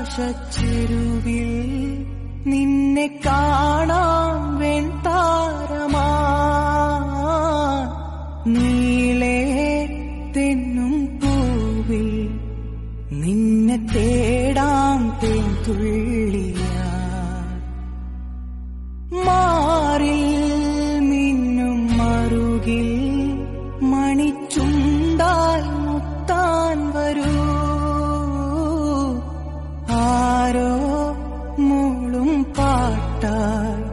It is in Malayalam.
ആകാശച്ചെരുവിൽ നിന്നെ കാണാം വെൺതാരമാ നീളേ തെന്നും പൂവിൽ നിന്നെ തേടാം തേൻതുള്ളിയാ